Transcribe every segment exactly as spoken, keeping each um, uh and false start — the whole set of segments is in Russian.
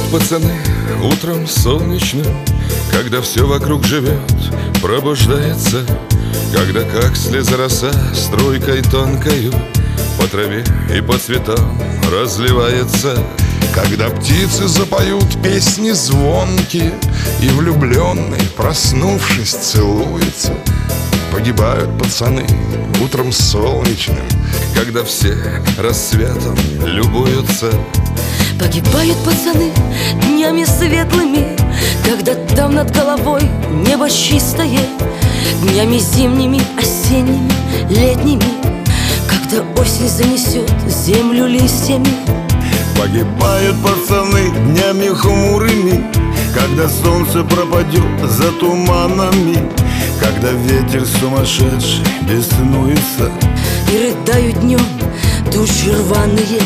пацаны утром солнечным, когда все вокруг живет, пробуждается, когда как слеза роса струйкой тонкою по траве и по цветам разливается. Когда птицы запоют песни звонкие, и влюбленные, проснувшись, целуются. Погибают пацаны утром солнечным, когда все рассветом любуются. Погибают пацаны днями светлыми, когда там над головой небо чистое, днями зимними, осенними, летними, когда осень занесет землю листьями. Погибают пацаны днями хмурыми, когда солнце пропадет за туманами, когда ветер сумасшедший беснуется. И рыдают днем тучи рваные.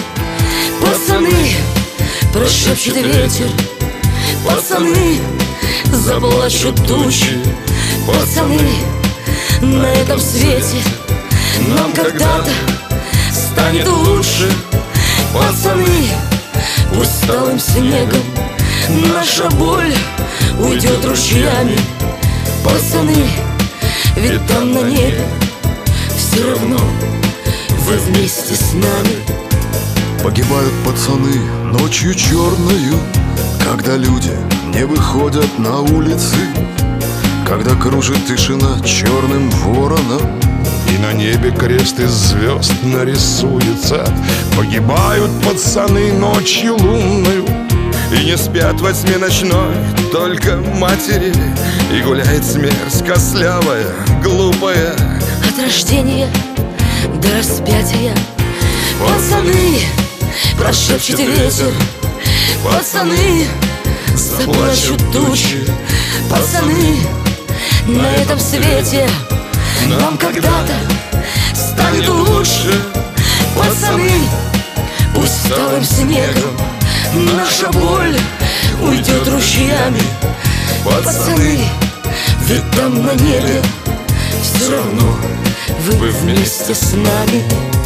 Пацаны, прошепчет ветер, пацаны, заплачут тучи. Пацаны, на этом свете нам когда-то станет лучше. Пацаны, пусть талым снегом наша боль уйдет ручьями. Пацаны, ведь там на небе все равно вы вместе с нами. Погибают пацаны ночью черною, когда люди не выходят на улицы, когда кружит тишина черным вороном, и на небе крест из звезд нарисуется. Погибают пацаны ночью лунною, и не спят во тьме ночной только матери, и гуляет смерть костлявая, глупая. От рождения до распятия. Пацаны, прошепчет ветер, пацаны, заплачут тучи. Пацаны, на этом свете нам когда-то станет лучше. Пацаны, пусть талым снегом наша боль уйдет ручьями. Пацаны, ведь там на небе все равно вы вместе с нами.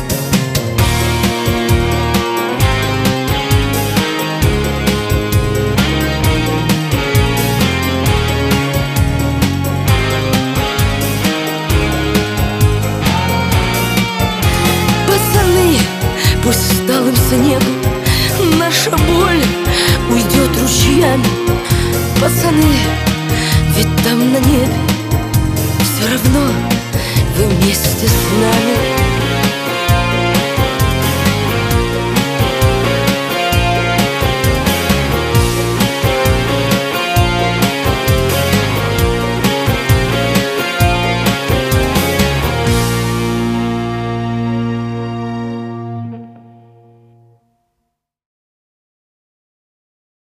Пацаны, пусть талым снегом наша боль уйдет ручьями. Пацаны, ведь там на небе